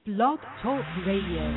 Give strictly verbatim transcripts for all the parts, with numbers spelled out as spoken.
Blog Talk Radio.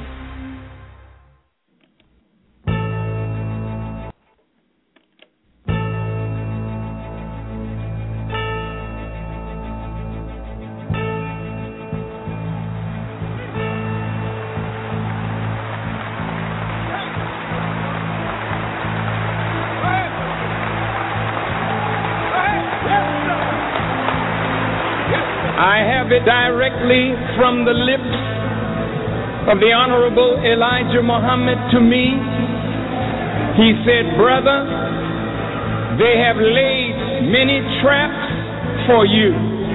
I have it directly from the lips of the Honorable Elijah Muhammad to me. He said, "Brother, they have laid many traps for you."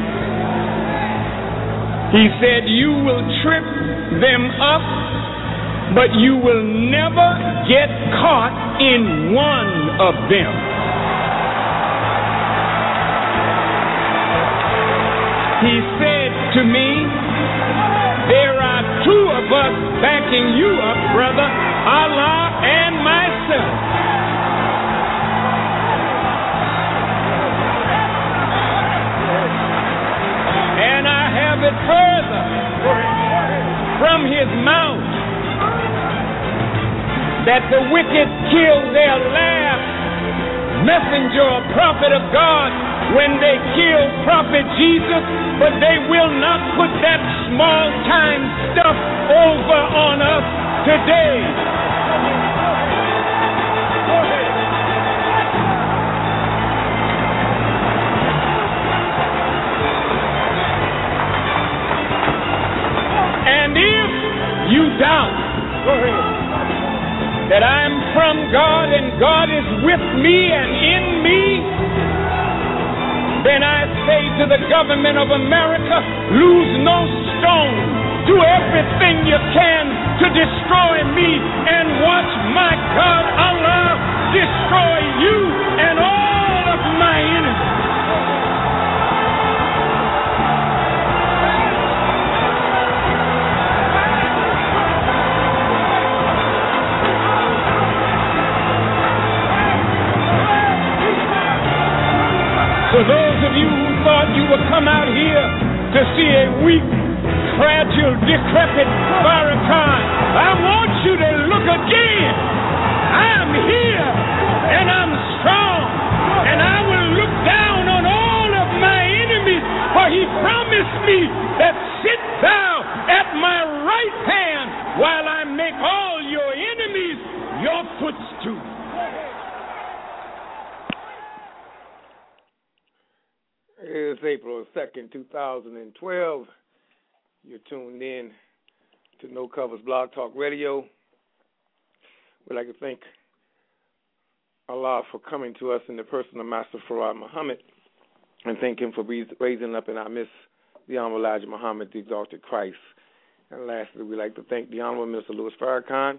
He said, "You will trip them up, but you will never get caught in one of them." He said to me, "There are two of us backing you up, brother, Allah and myself." And I have it further from his mouth that the wicked kill their last messenger or prophet of God when they kill Prophet Jesus, but they will not put that small time stuff over on us today. And if you doubt that I'm from God and God is with me and in me, then I say to the government of America, lose no stone. Do everything you can to destroy me and watch my God, Allah, destroy you and all of my enemies. For those of you who thought you would come out here to see a weak, fragile, decrepit Farrakhan, I want you to look again. I'm here, and I'm strong, and I will look down on all of my enemies, for he promised me that sit thou at my right hand while I make all your enemies your footstool. It's April second, two thousand twelve. You're tuned in to No Covers Blog Talk Radio. We'd like to thank Allah for coming to us in the person of Master Farad Muhammad, and thank him for raising up in our midst the Honorable Elijah Muhammad, the exalted Christ. And lastly, we'd like to thank the Honorable Minister Louis Farrakhan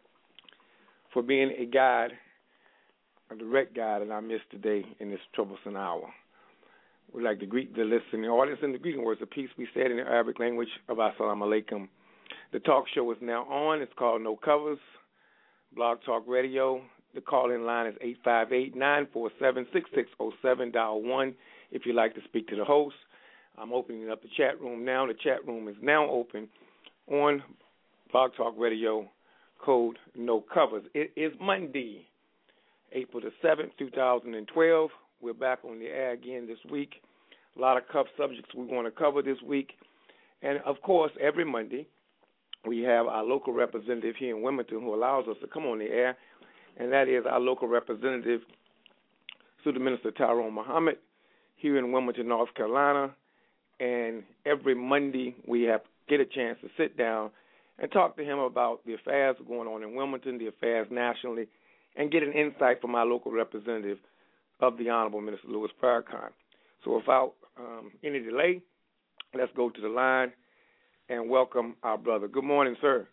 for being a guide, a direct guide in our midst today in this troublesome hour. We'd like to greet the listening audience in the greeting words of peace we said in the Arabic language of Assalamu Alaikum. The talk show is now on. It's called No Covers, Blog Talk Radio. The call-in line is eight five eight, nine four seven, six six zero seven, dial one if you'd like to speak to the host. I'm opening up the chat room now. The chat room is now open on Blog Talk Radio, code No Covers. It is Monday, April the seventh, two thousand twelve. We're back on the air again this week. A lot of tough subjects we want to cover this week. And, of course, every Monday we have our local representative here in Wilmington who allows us to come on the air, and that is our local representative, Student Minister Tyrone Muhammad, here in Wilmington, North Carolina. And every Monday we have get a chance to sit down and talk to him about the affairs going on in Wilmington, the affairs nationally, and get an insight from our local representative of the Honorable Minister Louis Farrakhan. So without um, any delay, let's go to the line and welcome our brother. Good morning, sir.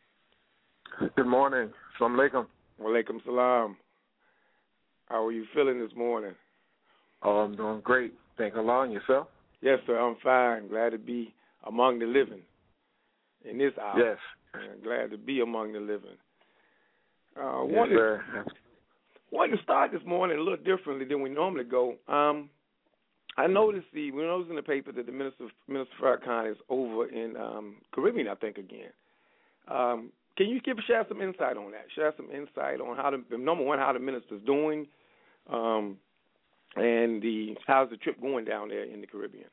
Good morning. Assalamu alaikum. Wa alaikum salam. How are you feeling this morning? Oh, I'm doing great. Thank Allah. And yourself? Yes, sir. I'm fine. Glad to be among the living in this hour. Yes. And glad to be among the living. Uh, yes, wanted, sir. wanted to start this morning a little differently than we normally go. Um, I noticed the we noticed in the paper that the minister Minister Farrakhan is over in um, Caribbean, I think again. Um, can you give share some insight on that? Share some insight on how the number one how the minister's doing, um, and the how's the trip going down there in the Caribbean?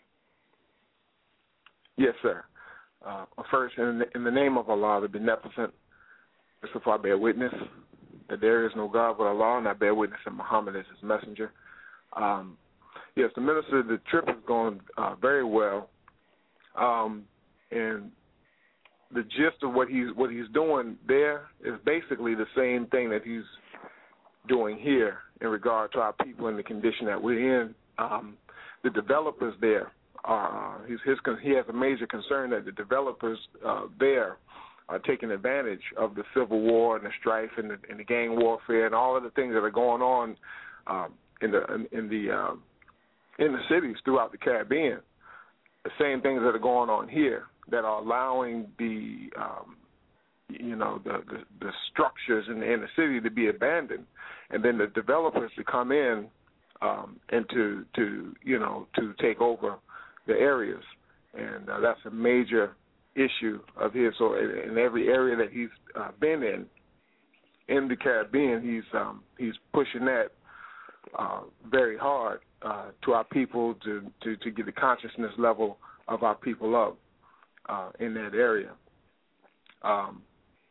Yes, sir. Uh, first, in the, in the name of Allah, the Beneficent, Mustafa, I bear witness that there is no God but Allah, and I bear witness that Muhammad is His messenger. Um, yes, the minister, the trip is going uh, very well, um, and the gist of what he's what he's doing there is basically the same thing that he's doing here in regard to our people and the condition that we're in. Um, the developers there. Uh, he's, his, he has a major concern that the developers uh, there are taking advantage of the civil war and the strife and the, and the gang warfare and all of the things that are going on uh, in the in, in the uh, in the cities throughout the Caribbean. The same things that are going on here that are allowing the um, you know the, the the structures in the inner city to be abandoned, and then the developers to come in um, and to to you know to take over the areas, and uh, that's a major issue of his. So in every area that he's uh, been in, in the Caribbean, he's um, he's pushing that uh, very hard uh, to our people to, to, to get the consciousness level of our people up uh, in that area. Um,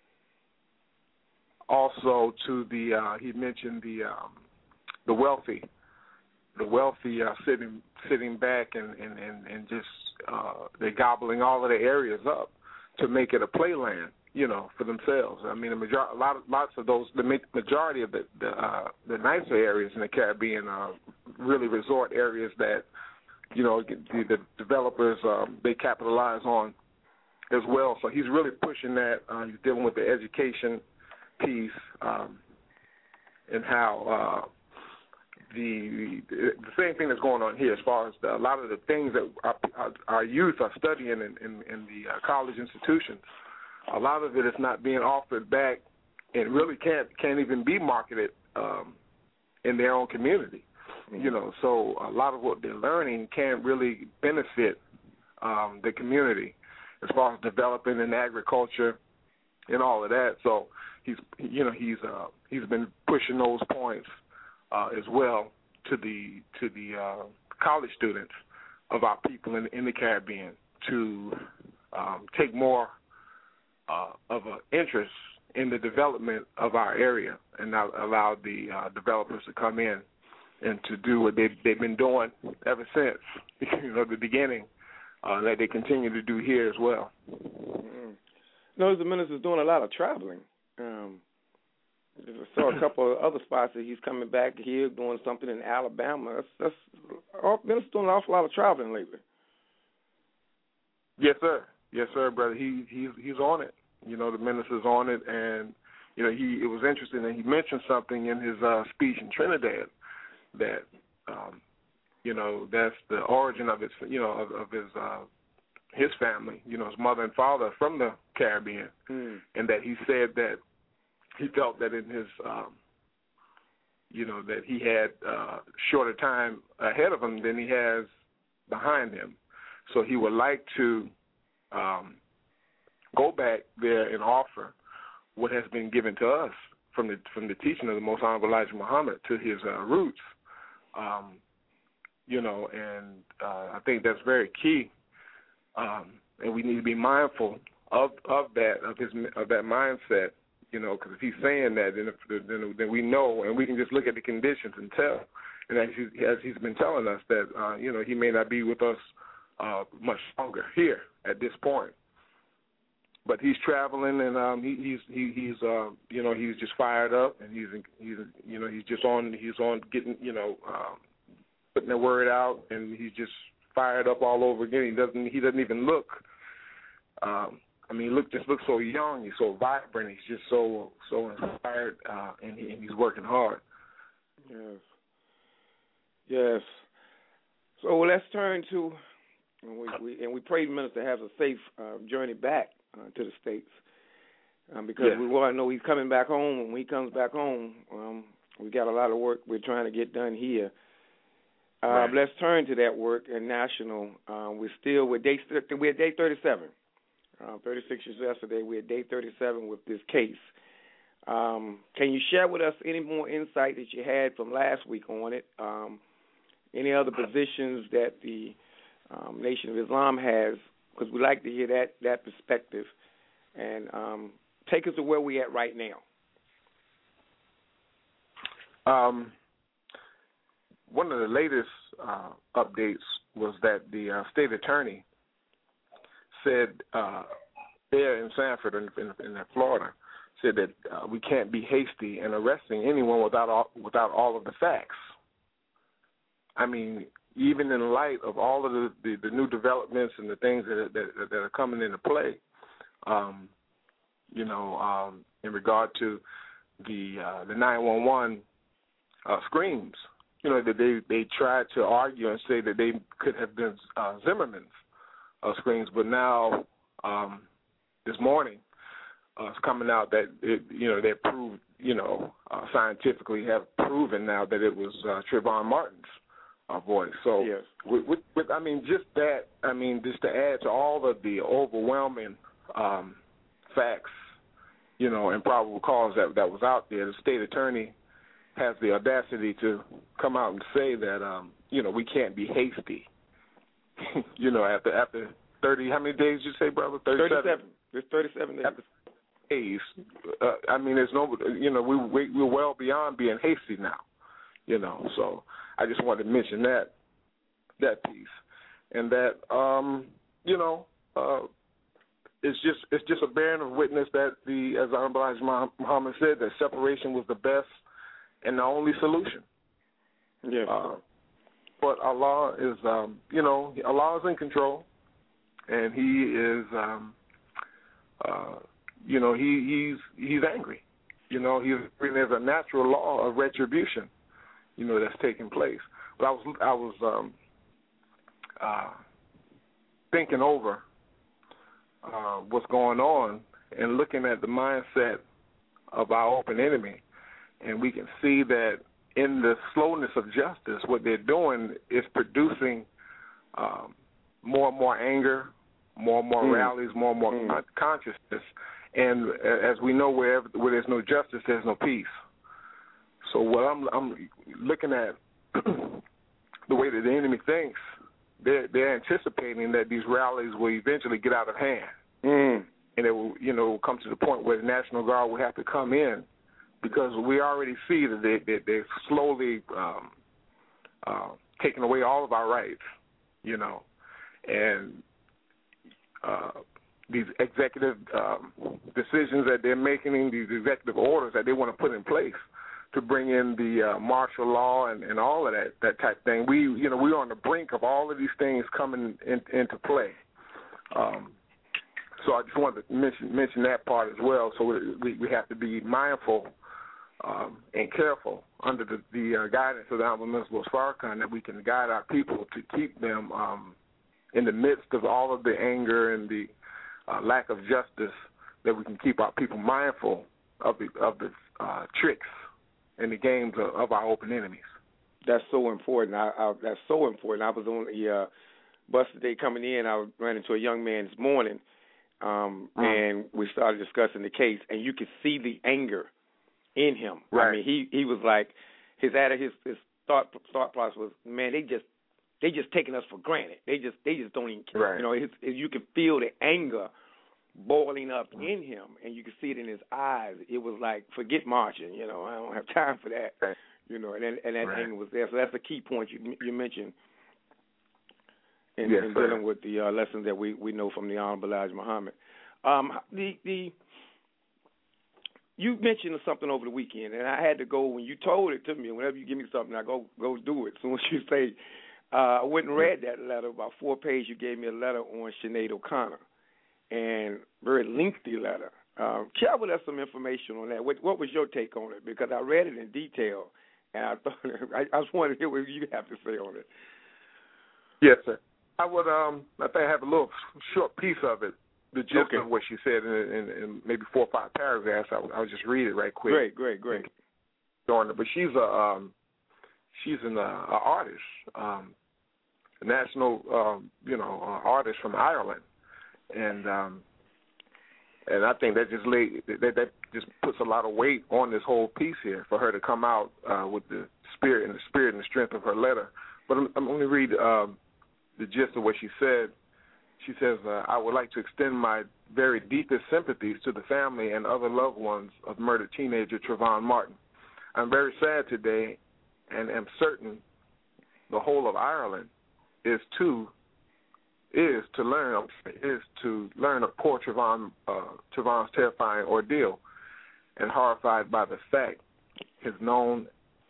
also, to the uh, he mentioned the um, the wealthy. The wealthy are sitting sitting back and, and, and, and just uh, they're gobbling all of the areas up to make it a playland, you know, for themselves. I mean, a, major, a lot of, lots of those, the majority of the the, uh, the nicer areas in the Caribbean are really resort areas that, you know, the, the developers um, they capitalize on as well. So he's really pushing that. Uh, he's dealing with the education piece um, and how. Uh, The, the same thing that's going on here as far as the, a lot of the things that our, our, our youth are studying in, in, in the uh, college institutions, a lot of it is not being offered back and really can't can't even be marketed um, in their own community. Mm-hmm. You know, so a lot of what they're learning can't really benefit um, the community as far as developing in agriculture and all of that. So he's you know he's uh, he's been pushing those points. Uh, as well to the to the uh, college students of our people in, in the Caribbean to um, take more uh, of an interest in the development of our area and not allow the uh, developers to come in and to do what they've, they've been doing ever since, you know, the beginning, uh, that they continue to do here as well. Mm-hmm. Notice the minister's doing a lot of traveling. Um I saw a couple of other spots that he's coming back here doing something in Alabama. That's, that's Minister's doing an awful lot of traveling lately. Yes, sir. Yes, sir, brother. He he's he's on it. You know, the minister's on it, and you know, he it was interesting that he mentioned something in his uh, speech in Trinidad that um, you know that's the origin of his you know of, of his uh, his family. You know, his mother and father from the Caribbean, mm. and that he said that. He felt that in his, um, you know, that he had uh, shorter time ahead of him than he has behind him. So he would like to um, go back there and offer what has been given to us from the from the teaching of the Most Honorable Elijah Muhammad to his uh, roots. Um, you know, and uh, I think that's very key, um, and we need to be mindful of of that of his of that mindset. You know, because if he's saying that, then, if, then then we know, and we can just look at the conditions and tell. And as, he, as he's been telling us that, uh, you know, he may not be with us uh, much longer here at this point. But he's traveling, and um, he, he's he, he's uh, you know he's just fired up, and he's he's you know he's just on he's on getting you know uh, putting the word out, and he's just fired up all over again. He doesn't he doesn't even look. Um, I mean, he look just looks so young. He's so vibrant. He's just so so inspired, uh, and, he, and he's working hard. Yes. Yes. So let's turn to, and we, we and we pray the minister has a safe uh, journey back uh, to the States, um, because yes. we want to know he's coming back home. When he comes back home, um, we got a lot of work we're trying to get done here. Uh, right. Let's turn to that work in national. Uh, we're still with day we're at day thirty-seven. Uh, thirty-six years yesterday. We're at day thirty-seven with this case. Um, can you share with us any more insight that you had from last week on it? Um, any other positions that the um, Nation of Islam has? Because we like to hear that that perspective. And um, take us to where we're at right now. Um, one of the latest uh, updates was that the uh, state attorney said uh, there in Sanford, in, in, in Florida, said that uh, we can't be hasty in arresting anyone without all, without all of the facts. I mean, even in light of all of the, the, the new developments and the things that, that, that are coming into play, um, you know, um, in regard to the uh, the nine one one uh, screams, you know, that they, they tried to argue and say that they could have been uh, Zimmerman's uh, screams, but now um, this morning uh, it's coming out that it, you know, they proved, you know, uh, scientifically have proven now that it was uh, Trayvon Martin's uh, voice. So, yes. with, with, with, I mean, just that, I mean, just to add to all of the overwhelming um, facts, you know, and probable cause that that was out there, the state attorney has the audacity to come out and say that, um, you know, we can't be hasty. you know, after after thirty, how many days did you say, brother? thirty-seven thirty-seven. There's thirty-seven days. After days, uh, I mean, there's no, you know, we, we we're well beyond being hasty now, you know. So I just wanted to mention that that piece, and that, um, you know, uh, it's just it's just a bearing of witness that the, as Honorable Elijah Muhammad said, that separation was the best and the only solution. Yes. Uh, but Allah is, um, you know, Allah is in control, and He is, um, uh, you know, He He's He's angry. You know, He's there's a natural law of retribution, you know, that's taking place. But I was I was um, uh, thinking over uh, what's going on and looking at the mindset of our open enemy, and we can see that in the slowness of justice, what they're doing is producing um, more and more anger, more and more mm. rallies, more and more mm. con- consciousness. And as we know, wherever where there's no justice, there's no peace. So what I'm, I'm looking at, the way that the enemy thinks, they're, they're anticipating that these rallies will eventually get out of hand. Mm. And it will, you know, come to the point where the National Guard will have to come in, because we already see that they, they, they're slowly um, uh, taking away all of our rights, you know, and uh, these executive um, decisions that they're making, these executive orders that they want to put in place to bring in the uh, martial law and, and all of that, that type thing. We, you know, we're on the brink of all of these things coming in, into play. Um, so I just wanted to mention, mention that part as well. So we, we have to be mindful Um, and careful under the, the uh, guidance of the Honorable Minister Farrakhan, that we can guide our people to keep them um, in the midst of all of the anger and the uh, lack of justice, that we can keep our people mindful of the of the uh, tricks and the games of, of our open enemies. That's so important. I, I, that's so important. I was on the uh, bus today coming in. I ran into a young man this morning, um, mm. and we started discussing the case, and you could see the anger in him. Right. I mean, he, he was like, his his his thought thought process was, man, they just they just taking us for granted. They just they just don't even care. Right. You know, his, his, you could feel the anger boiling up mm. in him, and you could see it in his eyes. It was like, forget marching. You know, I don't have time for that. Right. You know, and and, and that right. anger was there. So that's the key point you you mentioned in, yes, in sir. dealing with the uh, lessons that we, we know from the Honorable Elijah Muhammad. Um, the the You mentioned something over the weekend, and I had to go, when you told it to me, whenever you give me something, I go go do it. As soon as you say, uh, I went and read that letter, about four pages, you gave me a letter on Sinead O'Connor, and very lengthy letter. Um, share with us some information on that. What, what was your take on it? Because I read it in detail, and I thought I, I just wanted to hear what you have to say on it. Yes, sir. I would, um, I think I have a little short piece of it. The gist okay. of what she said in, in, in maybe four or five paragraphs. I, I'll just read it right quick. Great, great, great. But she's a um, she's an uh, a artist, um, a national um, you know uh, artist from Ireland, and um, and I think that just laid, that that just puts a lot of weight on this whole piece here for her to come out uh, with the spirit and the spirit and the strength of her letter. But I'm, I'm going to read um, the gist of what she said. She says, uh, I would like to extend my very deepest sympathies to the family and other loved ones of murdered teenager Trayvon Martin. I'm very sad today and am certain the whole of Ireland is to is to learn is to learn of poor Trayvon uh, Trayvon's terrifying ordeal, and horrified by the fact his known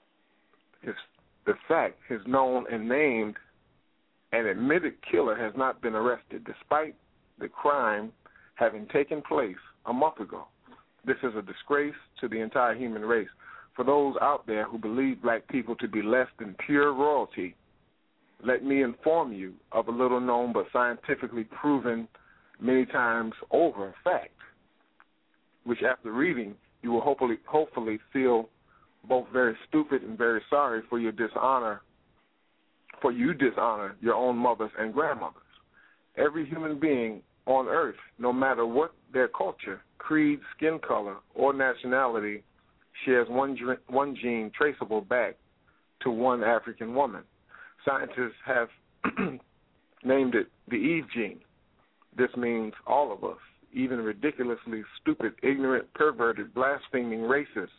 his the fact his known and named and admitted killer has not been arrested, despite the crime having taken place a month ago. This is a disgrace to the entire human race. For those out there who believe black people to be less than pure royalty, let me inform you of a little known but scientifically proven many times over fact, which after reading you will hopefully hopefully feel both very stupid and very sorry for your dishonor, for you dishonor your own mothers and grandmothers. Every human being on earth, no matter what their culture, creed, skin color, or nationality, shares one, one gene traceable back to one African woman. Scientists have named it the Eve gene. This means all of us, even ridiculously stupid, ignorant, perverted, blaspheming racists,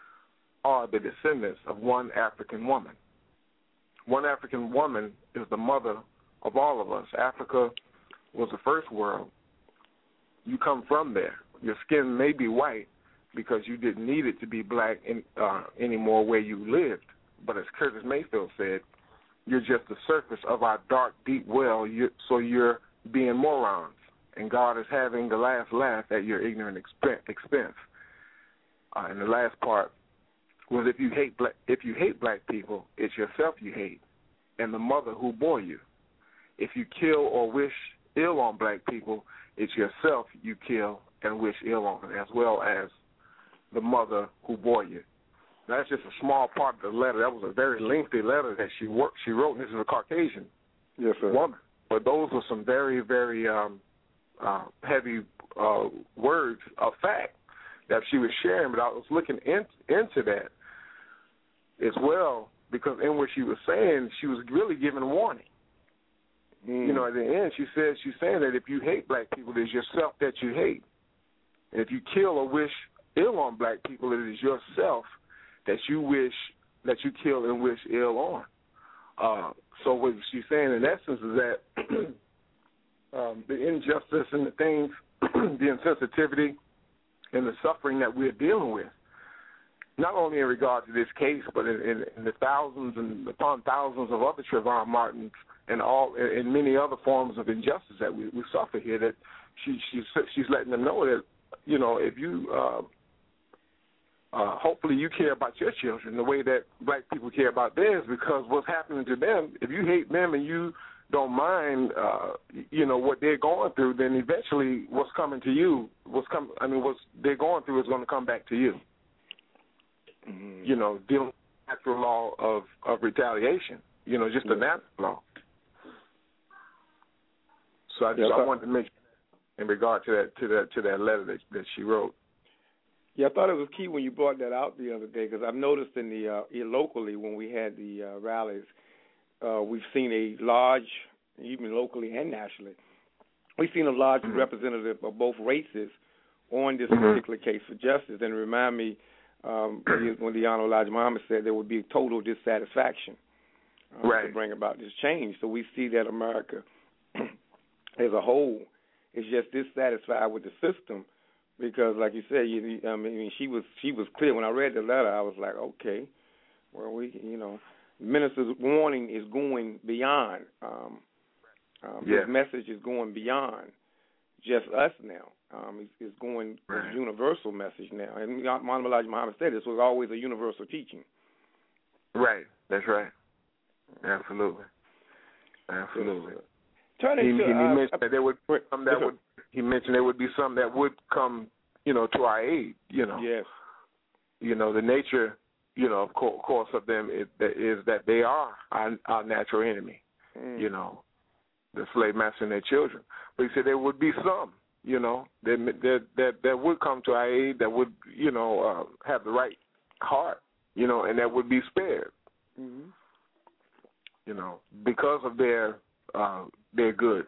are the descendants of one African woman. One African woman is the mother of all of us. Africa was the first world. You come from there. Your skin may be white because you didn't need it to be black in, uh, anymore where you lived. But as Curtis Mayfield said, you're just the surface of our dark, deep well, you, so you're being morons, and God is having the last laugh at your ignorant expense. Uh, and the last part was if you hate black, if you hate black people, it's yourself you hate, and the mother who bore you. If you kill or wish ill on black people, it's yourself you kill and wish ill on, as well as the mother who bore you. That's just a small part of the letter. That was a very lengthy letter that she worked, she wrote, and this is a Caucasian yes, sir. woman. But those were some very, very um, uh, heavy uh, words of fact that she was sharing, but I was looking in, into that as well, because in what she was saying, she was really giving warning. Mm. You know, at the end, she says she's saying that if you hate black people, it is yourself that you hate. And if you kill or wish ill on black people, it is yourself that you wish, that you kill and wish ill on. Uh, so what she's saying in essence is that um, the injustice and the things, the insensitivity and the suffering that we're dealing with, not only in regard to this case, but in, in, in the thousands and upon thousands of other Trayvon Martins and all in many other forms of injustice that we, we suffer here, that she, she's, she's letting them know that, you know, if you, uh, uh, hopefully you care about your children the way that black people care about theirs, because what's happening to them, if you hate them and you don't mind, uh, you know, what they're going through, then eventually what's coming to you, what's come, I mean, what's they're going through is going to come back to you. Mm-hmm. You know, dealing with the natural law of, of retaliation, you know, just the natural law. So I, just, yeah, I, I wanted to mention in regard to that to that to that letter that, that she wrote. Yeah, I thought it was key when you brought that out the other day, because I've noticed in the uh, locally when we had the uh, rallies, uh, we've seen a large, even locally and nationally, we've seen a large mm-hmm. representative of both races on this mm-hmm. particular case for justice. And remind me um, when the Honorable Elijah Muhammad said there would be total dissatisfaction uh, right. to bring about this change. So we see that America as a whole is just dissatisfied with the system, because, like you said, you, I mean, she was she was clear. When I read the letter, I was like, okay, well, we, you know, the minister's warning is going beyond. Um, um, yeah. His message is going beyond just us now. Um, it's, it's going right. it's a universal message now. And Honorable Elijah Muhammad said this was always a universal teaching. Right. That's right. Absolutely. Absolutely. Yes. Turning he, to, he, he uh, mentioned that there would be some that yes, would. He mentioned there would be some that would come, you know, to our aid. You know. Yes. You know, the nature. you know, of course, of course of them is, is that they are our, our natural enemy, mm. you know, the slave master and their children. But he said there would be some, you know, that that that, that would come to our aid, that would, you know, uh, have the right heart, you know, and that would be spared, mm-hmm. you know, because of their uh, their good.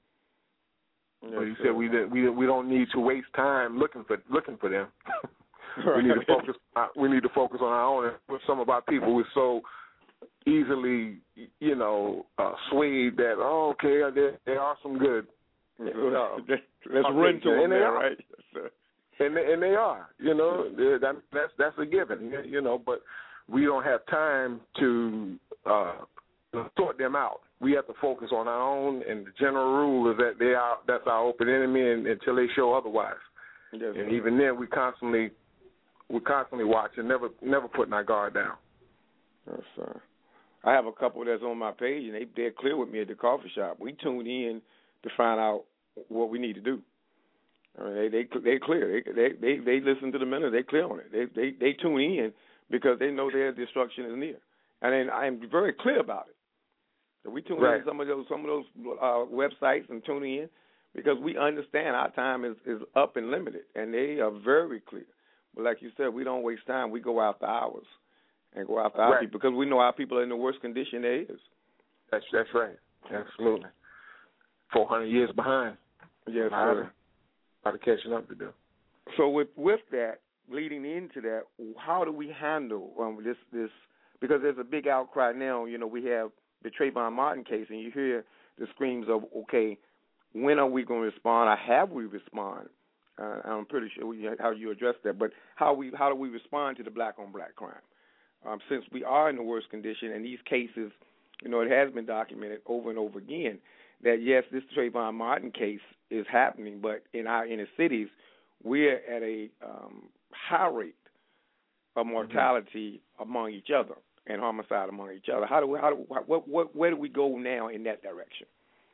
Yes, but he sir. said we we we don't need to waste time looking for looking for them. Right. We need to focus. We need to focus on our own. With some of our people, we're so easily, you know, uh, swayed that oh, okay, there there are some good. Uh, Let's run to them, there, right? And they, and they are, you know, that, that's that's a given, you know. But we don't have time to uh, sort them out. We have to focus on our own. And the general rule is that they are that's our open enemy, and, until they show otherwise. Yes, and even then, we constantly we constantly watching, never never putting our guard down. Yes, sir. I have a couple that's on my page, and they they're clear with me at the coffee shop. We tune in to find out what we need to do. I mean, they they they clear. They they they, they listen to the minute. They clear on it. They they they tune in because they know their destruction is near, and then I am very clear about it. So we tune right. in to some of those some of those uh, websites and tune in because we understand our time is, is up and limited, and they are very clear. But like you said, we don't waste time. We go after ours and go after our right. people because we know our people are in the worst condition there is. That's that's right. Absolutely. Four hundred years behind. Yes, sir. A lot of catching up to do. So with with that, leading into that, how do we handle um, this this? Because there's a big outcry now. You know, we have the Trayvon Martin case, and you hear the screams of, okay, when are we going to respond, or have we respond? Uh, I'm pretty sure we, how you address that, but how we how do we respond to the black on black crime? Um, since we are in the worst condition, and these cases, you know, it has been documented over and over again that yes, this Trayvon Martin case is happening, but in our inner cities, we're at a um, high rate of mortality mm-hmm. among each other and homicide among each other. How do we, how do what, what, where do we go now in that direction?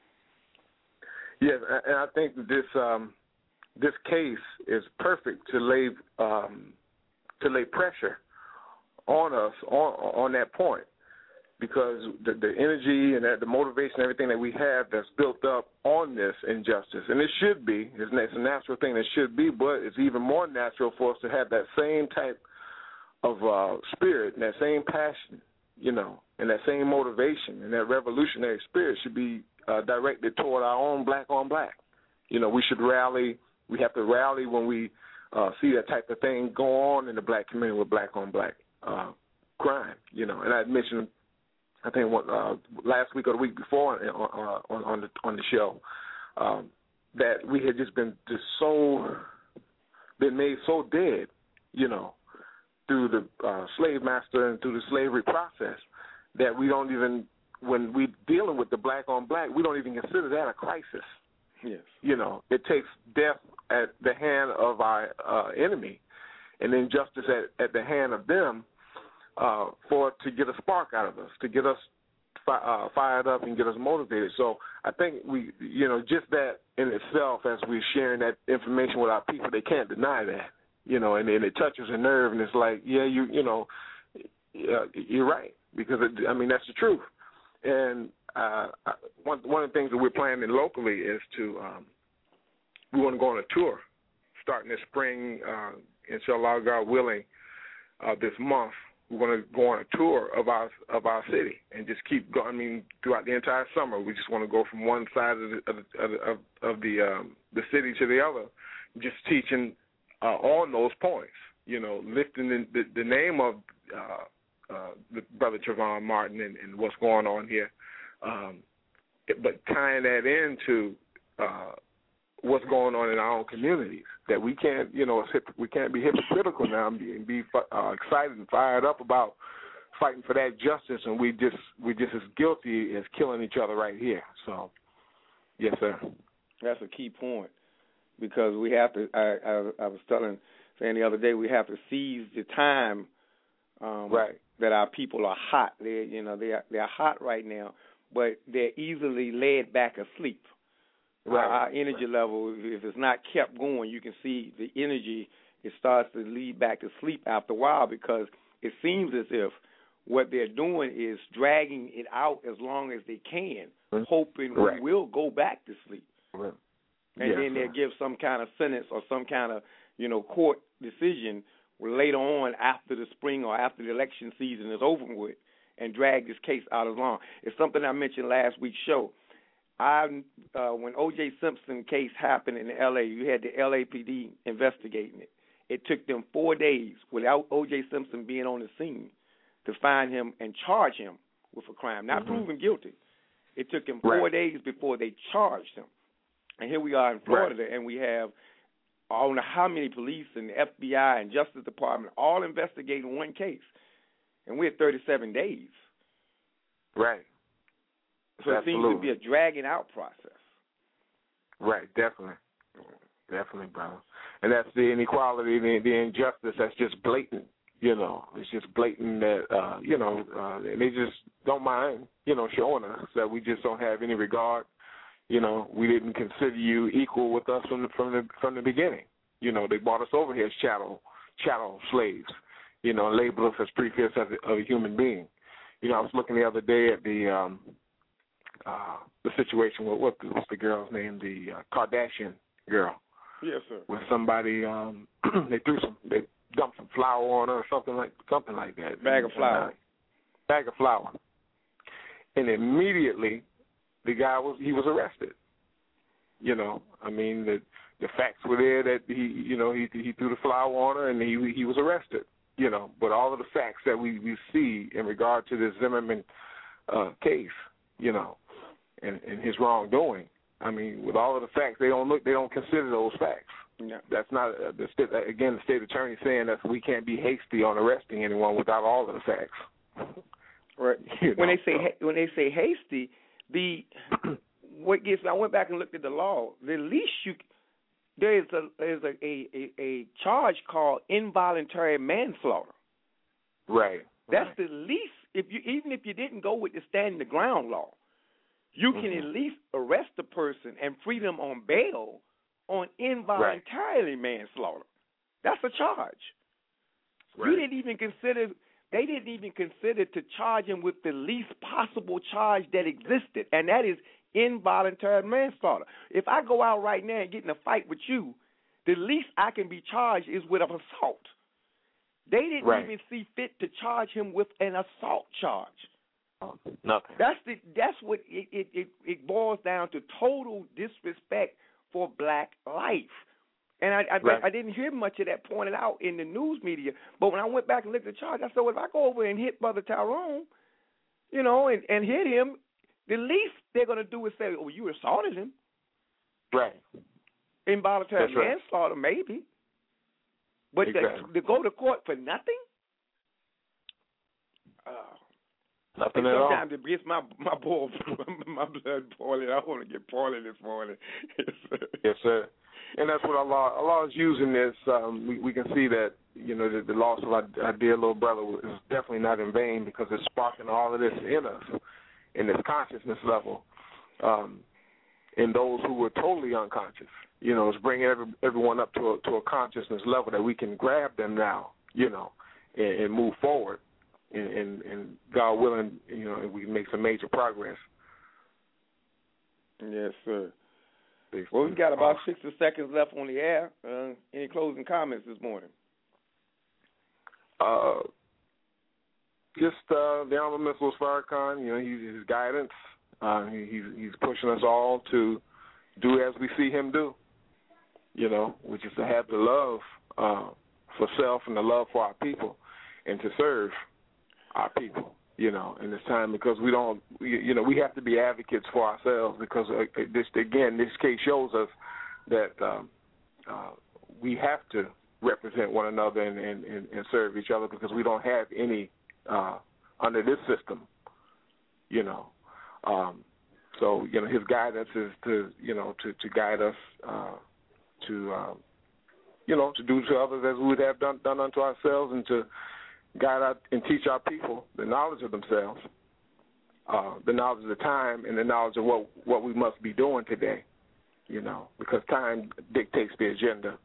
Yes, and I think this um, this case is perfect to lay um, to lay pressure on us on on that point. Because the, the energy and that, the motivation, everything that we have that's built up on this injustice, and it should be, it's, it's a natural thing that should be, but it's even more natural for us to have that same type of uh, spirit and that same passion, you know, and that same motivation and that revolutionary spirit should be uh, directed toward our own black on black. You know, we should rally, we have to rally when we uh, see that type of thing go on in the black community with black on black uh, crime, you know, and I mentioned I think what, uh, last week or the week before on, on, on the on the show um, that we had just been just so been made so dead, you know, through the uh, slave master and through the slavery process that we don't even when we dealing with the black on black we don't even consider that a crisis. Yes, you know, it takes death at the hand of our uh, enemy, and injustice at, at the hand of them. Uh, for to get a spark out of us, to get us fi- uh, fired up and get us motivated. So I think we, you know, just that in itself, as we're sharing that information with our people, they can't deny that, you know, and, and it touches a nerve, and it's like, yeah, you, you know, yeah, you're right, because it, I mean that's the truth. And uh, one one of the things that we're planning locally is to um, we want to go on a tour starting this spring, uh, inshallah, God willing, uh, this month. We're going to go on a tour of our of our city and just keep going. I mean, throughout the entire summer, we just want to go from one side of the of the, of, of the, um, the city to the other, just teaching uh, on those points. You know, lifting the, the, the name of uh, uh, the brother Trayvon Martin and, and what's going on here, um, but tying that into uh, what's going on in our own communities. That we can't, you know, we can't be hypocritical now and be, and be uh, excited and fired up about fighting for that justice, and we just we just as guilty as killing each other right here. So, yes, sir. That's a key point because we have to. I I, I was telling saying the other day we have to seize the time um, right. that our people are hot. They you know they are, they are hot right now, but they're easily led back asleep. Right. Our, our energy right. level, if it's not kept going, you can see the energy, it starts to lead back to sleep after a while because it seems as if what they're doing is dragging it out as long as they can, mm-hmm. hoping Correct. we will go back to sleep. Right. And yes, then they'll give some kind of sentence or some kind of, you know, court decision later on after the spring or after the election season is over with and drag this case out as long. It's something I mentioned last week's show. I uh, when O J. Simpson case happened in L A, you had the L A P D investigating it. It took them four days without O J. Simpson being on the scene to find him and charge him with a crime, not mm-hmm. proven guilty. It took him four right. days before they charged him. And here we are in Florida, right. and we have I don't know how many police and the F B I and Justice Department all investigating one case, and we're at thirty-seven days. Right. So Absolutely. It seems to be a dragging out process. Right, definitely. Definitely, brother. And that's the inequality, the, the injustice that's just blatant, you know. It's just blatant that, uh, you know, uh, they just don't mind, you know, showing us that we just don't have any regard. You know, we didn't consider you equal with us from the, from the, from the beginning. You know, they brought us over here as chattel, chattel slaves, you know, labeled us as precursors of, of a human being. You know, I was looking the other day at the um, uh, the situation with what what's the girl's name, the uh, Kardashian girl. Yes, sir. Where somebody um, they threw some, they dumped some flour on her or something like something like that. Bag of flour. Bag of flour. And immediately, the guy was he was arrested. You know, I mean the the facts were there that he you know he he threw the flour on her and he he was arrested. You know, but all of the facts that we, we see in regard to this Zimmerman uh, case, you know, and, and his wrongdoing, I mean, with all of the facts, they don't look, they don't consider those facts. Yeah. That's not uh, the state, again the state attorney saying that we can't be hasty on arresting anyone without all of the facts. Right. You know, when they say so. when they say hasty, the what gets I went back and looked at the law. The least you there is a there's a, a, a charge called involuntary manslaughter. Right. That's right. the least. If you even if you didn't go with the stand the ground law, you can mm-hmm. at least arrest the person and free them on bail on involuntarily right. manslaughter. That's a charge. Right. You didn't even consider. They didn't even consider to charge him with the least possible charge that existed, and that is involuntary manslaughter. If I go out right now and get in a fight with you, the least I can be charged is with an assault. They didn't right. even see fit to charge him with an assault charge. Oh, nothing. That's the that's what it, it, it, it boils down to, total disrespect for black life. And I I, right. I didn't hear much of that pointed out in the news media. But when I went back and looked at the charge, I said, well, if I go over and hit Brother Tyrone, you know, and, and hit him, the least they're going to do is say, oh, you assaulted him. Right. Involuntary That's right. manslaughter, maybe. But exactly. to, to go to court for nothing? Uh, nothing at all. Sometimes it gets my, my, boil, my blood boiling. I want to get boiling this morning. Yes, sir. And that's what Allah, Allah is using this. Um, we, we can see that, you know, the, the loss of our, our dear little brother is definitely not in vain, because it's sparking all of this in us, in this consciousness level, um, in those who were totally unconscious. You know, it's bringing every, everyone up to a, to a consciousness level that we can grab them now, you know, and, and move forward. And, and, and God willing, you know, we can make some major progress. Yes, sir. Well, we've got about sixty seconds left on the air. Uh, any closing comments this morning? Uh, just uh, the Honorable Mister Farrakhan, you know, he's, his guidance. Uh, he, he's, he's pushing us all to do as we see him do, you know, which is to have the love uh, for self and the love for our people, and to serve our people. You know, in this time, because we don't, we, you know, we have to be advocates for ourselves, because uh, this, again, this case shows us that um, uh, we have to represent one another and, and, and, and serve each other, because we don't have any uh, under this system, you know. Um, so, you know, his guidance is to, you know, to, to guide us uh, to, uh, you know, to do to others as we would have done, done unto ourselves, and to guide our, and teach our people the knowledge of themselves, uh, the knowledge of the time, and the knowledge of what, what we must be doing today, you know, because time dictates the agenda,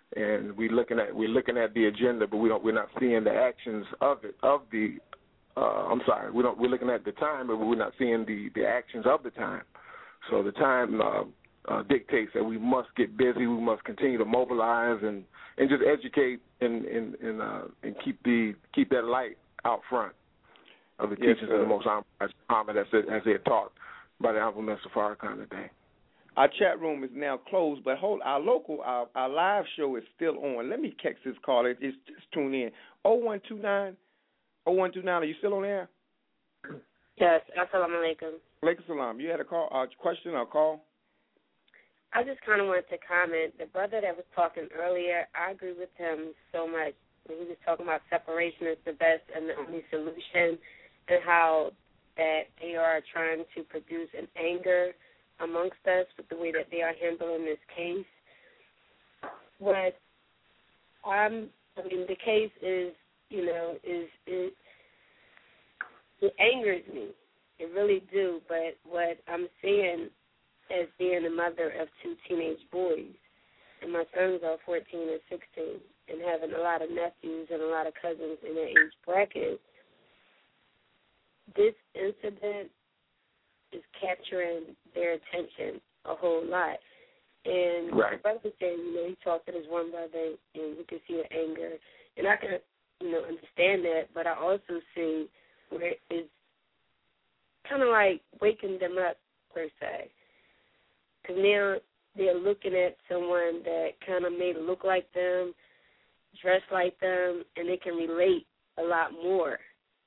and we looking at we're looking at the agenda, but we don't we're not seeing the actions of it of the. Uh, I'm sorry, we don't we're looking at the time, but we're not seeing the, the actions of the time. So the time uh, uh, dictates that we must get busy, we must continue to mobilize and, and just educate and and and, uh, and keep the keep that light out front of the yes, teachings sir. of the Most High Muhammad as they, as they are taught by the Honorable Mister Farrakhan today. Our chat room is now closed, but hold our local our, our live show is still on. Let me catch this caller. Just, just tune in. oh one two nine oh one two nine, are you still on air? Yes, assalamu alaikum. Alaikum salam. You had a call, a question or a call? I just kind of wanted to comment. The brother that was talking earlier, I agree with him so much. When he was talking about separation is the best and the only solution, and how that they are trying to produce an anger amongst us with the way that they are handling this case. What I'm, I mean, the case is, you know, is it, it angers me. It really do. But what I'm seeing as being a mother of two teenage boys, and my sons are fourteen and sixteen, and having a lot of nephews and a lot of cousins in their age bracket, this incident is capturing their attention a whole lot. And right. the brother said, you know, he talked to this one brother, and we could see the anger. And I can, you know, understand that, but I also see where it's kind of like waking them up, per se. Because now they're looking at someone that kind of may look like them, dress like them, and they can relate a lot more.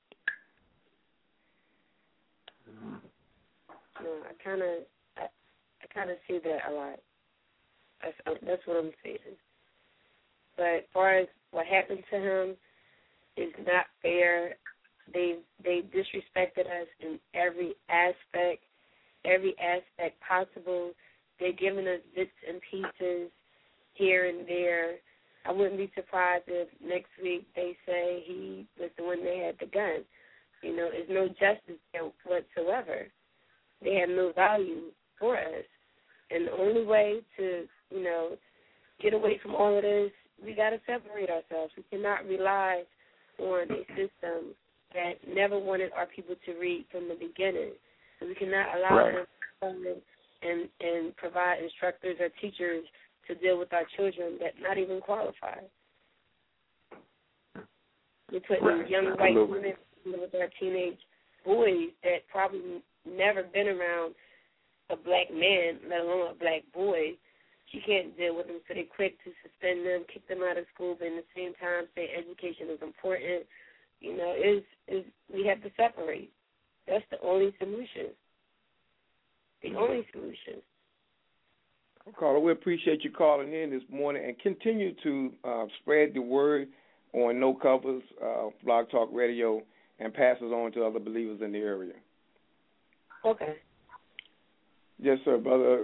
Mm-hmm. You know, I kind of, I, I kind of see that a lot. That's, that's what I'm seeing. But as far as what happened to him is not fair. They they disrespected us in every aspect, every aspect possible. They're giving us bits and pieces here and there. I wouldn't be surprised if next week they say he was the one that had the gun. You know, there's no justice there whatsoever. They have no value for us. And the only way to, you know, get away from all of this, we got to separate ourselves. We cannot rely on a system that never wanted our people to read from the beginning. So we cannot allow right. them to come in and, and provide instructors or teachers to deal with our children that not even qualify. We're putting right. young white women with our teenage boys that probably never been around a black man, let alone a black boy. She can't deal with them, so they're quick to suspend them, kick them out of school, but at the same time say education is important. You know, is is we have to separate. That's the only solution. The only solution. Carla, we appreciate you calling in this morning, and continue to uh, spread the word on No Covers, uh, Blog Talk Radio, and pass it on to other believers in the area. Okay. Yes, sir, brother.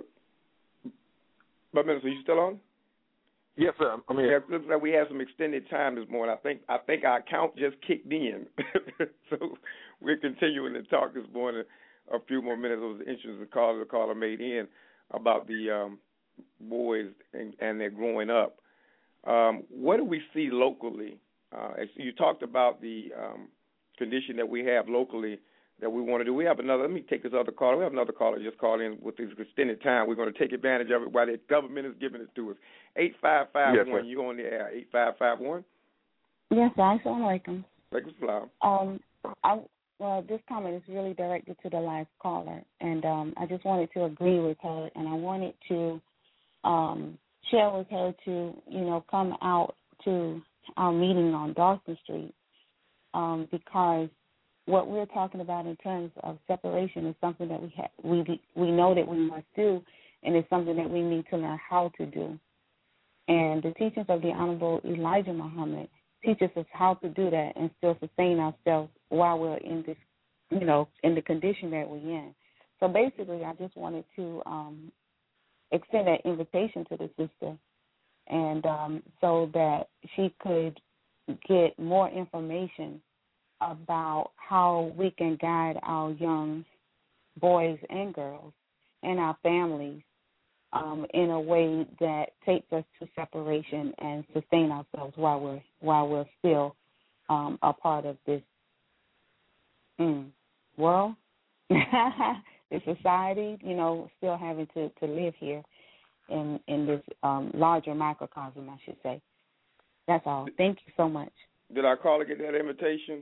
Brother Minister, you still on? Yes, sir. I'm here. Yeah, it looks like we had some extended time this morning. I think I think our count just kicked in. So we're continuing to talk this morning a few more minutes. It was interesting the caller the caller made in about the um, boys and, and their growing up. Um, what do we see locally? Uh, as you talked about the um, condition that we have locally that we want to do. We have another, let me take this other caller. We have another caller just called in with this extended time. We're going to take advantage of it while the government is giving it to us. eight five five one, yes, you're on the air. eight five five one. Yes, sir. Assalamu alaikum. Alaikum salam. Um, I, well, this comment is really directed to the last caller, and um, I just wanted to agree with her, and I wanted to um, share with her to, you know, come out to our meeting on Dawson Street um, because what we're talking about in terms of separation is something that we ha- we we know that we must do, and it's something that we need to learn how to do. And the teachings of the Honorable Elijah Muhammad teaches us how to do that and still sustain ourselves while we're in this, you know, in the condition that we're in. So basically, I just wanted to um, extend that invitation to the sister, and um, so that she could get more information about how we can guide our young boys and girls and our families um, in a way that takes us to separation and sustain ourselves while we're while we're still um, a part of this mm, world, this society. You know, still having to, to live here in in this um, larger microcosm, I should say. That's all. Thank you so much. Did our caller get that invitation?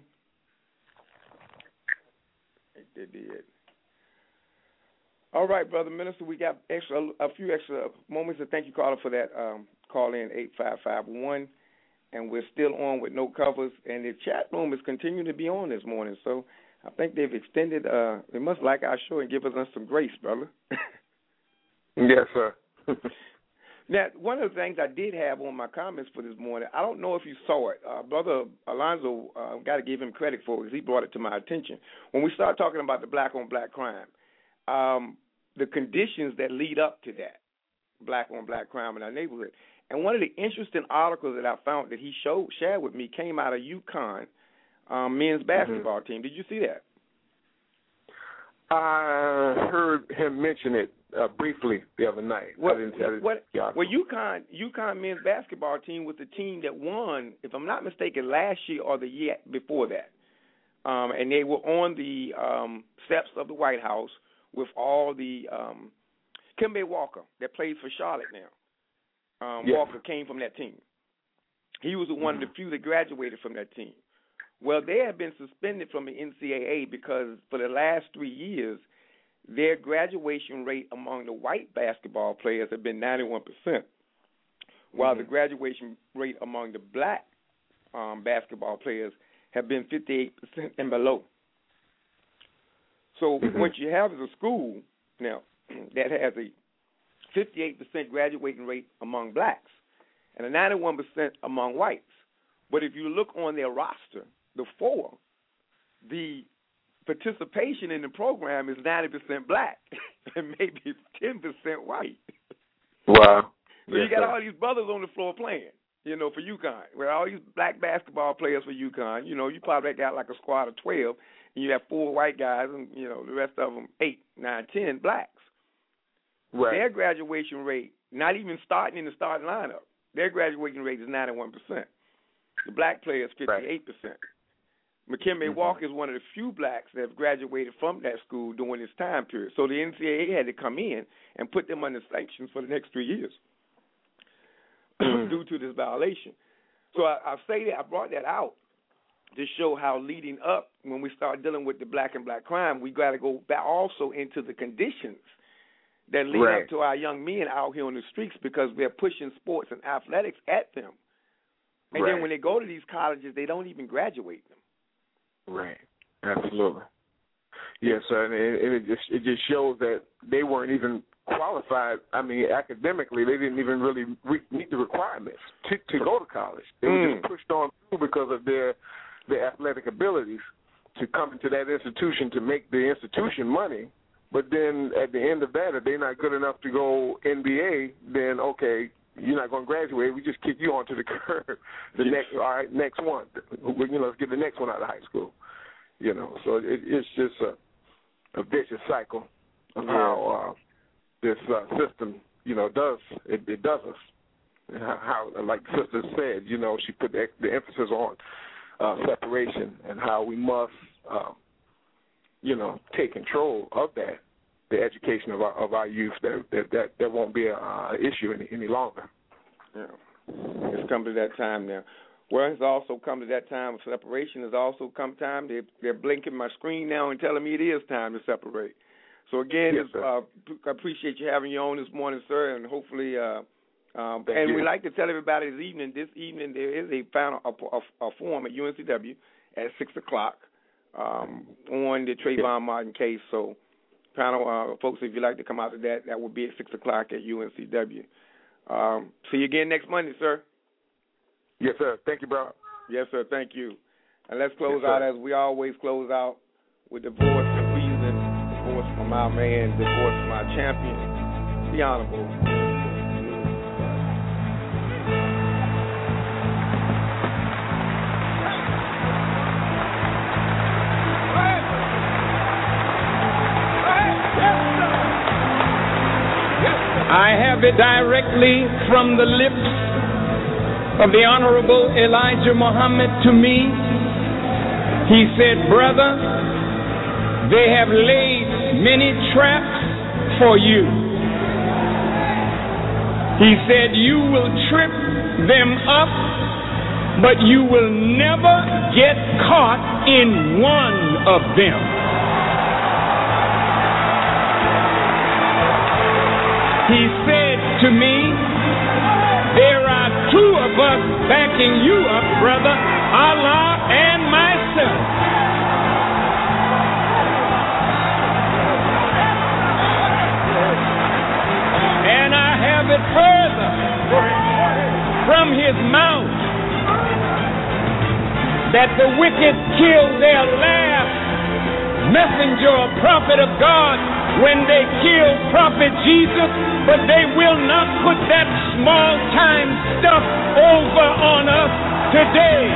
They did. All right, Brother Minister, we got extra a few extra moments, and thank you, caller, for that um, call in eight five five one. And we're still on with no covers, and the chat room is continuing to be on this morning. So I think they've extended. Uh, they must like our show and give us some grace, brother. Yes, sir. Now, one of the things I did have on my comments for this morning, I don't know if you saw it. Uh, Brother Alonzo, uh, got to give him credit for it because he brought it to my attention. When we start talking about the black-on-black crime, um, the conditions that lead up to that, black-on-black crime in our neighborhood. And one of the interesting articles that I found that he showed shared with me came out of UConn um, men's basketball mm-hmm. team. Did you see that? I heard him mention it uh, briefly the other night. What, I didn't, I didn't, what, well, UConn, UConn men's basketball team was the team that won, if I'm not mistaken, last year or the year before that. Um, and they were on the um, steps of the White House with all the um, Kemba Walker that plays for Charlotte now. Um, yes. Walker came from that team. He was one mm-hmm. of the few that graduated from that team. Well, they have been suspended from the N C double A because for the last three years, their graduation rate among the white basketball players have been ninety-one percent, while mm-hmm. the graduation rate among the black um, basketball players have been fifty-eight percent and below. So mm-hmm. what you have is a school now that has a fifty-eight percent graduating rate among blacks and a ninety-one percent among whites. But if you look on their roster, the four, the participation in the program is ninety percent black and maybe ten percent white. Wow. So yes, you got sir. all these brothers on the floor playing, you know, for UConn. Where all these black basketball players for UConn, you know, you probably got like a squad of twelve, and you have four white guys and, you know, the rest of them eight, nine, ten blacks. Right. Their graduation rate, not even starting in the starting lineup, their graduating rate is ninety-one percent. The black players, fifty-eight percent. Right. McKinley mm-hmm. Walker is one of the few blacks that have graduated from that school during this time period. So the N C double A had to come in and put them under sanctions for the next three years due to this violation. So I, I say that I brought that out to show how leading up, when we start dealing with the black and black crime, we got to go back also into the conditions that lead right. up to our young men out here on the streets because we're pushing sports and athletics at them. And right. then when they go to these colleges, they don't even graduate them. Right. Absolutely. Yes, sir. And it, it just it just shows that they weren't even qualified. I mean, academically, they didn't even really re- meet the requirements to, to go to college. They mm. were just pushed on through because of their their athletic abilities to come into that institution to make the institution money. But then at the end of that, if they're not good enough to go N B A, then okay, you're not going to graduate. We just kick you onto the curb. The yes. next, all right, next one. You know, let's get the next one out of high school. You know, so it, it's just a, a vicious cycle of yeah. how uh, this uh, system, you know, does it, it does us. How, like the sister said, you know, she put the, the emphasis on uh, separation and how we must, um, you know, take control of that. The education of our of our youth, that that that, that won't be an uh, issue any, any longer. Yeah, it's come to that time now. Well, it's also come to that time of separation. It's also come time. They they're blinking my screen now and telling me it is time to separate. So again, yes, uh, I appreciate you having you on this morning, sir, and hopefully. Uh, um, Thank and you. we like to tell everybody this evening. This evening there is a final a, a, a forum at U N C W at six o'clock um, on the Trayvon Martin case. So. Panel, uh, folks, if you'd like to come out to that, that will be at six o'clock at U N C W. Um, see you again next Monday, sir. Yes, sir. Thank you, bro. Yes, sir. Thank you. And let's close yes, out sir. as we always close out with the voice of reason, the voice from our man, the voice from our champion, the Honorable. I have it directly from the lips of the Honorable Elijah Muhammad to me. He said, brother, they have laid many traps for you. He said, you will trip them up, but you will never get caught in one of them. He said to me, there are two of us backing you up, brother, Allah and myself. And I have it further from his mouth that the wicked kill their last messenger or prophet of God when they kill Prophet Jesus, but they will not put that small time stuff over on us today.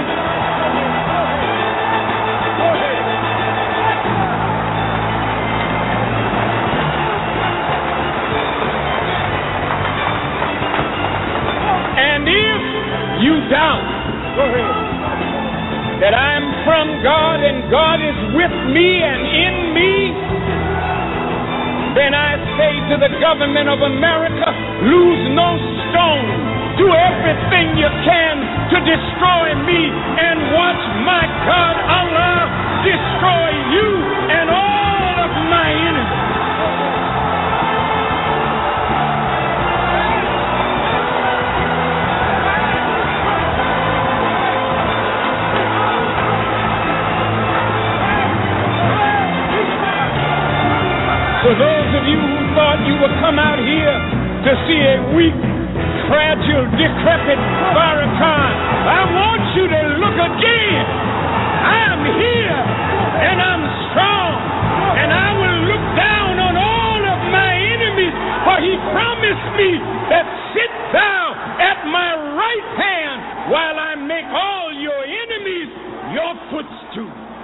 And if you doubt that I'm from God and God is with me and in me, then I say to the government of America, lose no stone. Do everything you can to destroy me and watch my God, Allah, destroy you and all of my enemies. For those of you who thought you would come out here to see a weak, fragile, decrepit Farrakhan, I want you to look again. I'm here, and I'm strong, and I will look down on all of my enemies, for he promised me that sit thou at my right hand while I make all your enemies your footstool.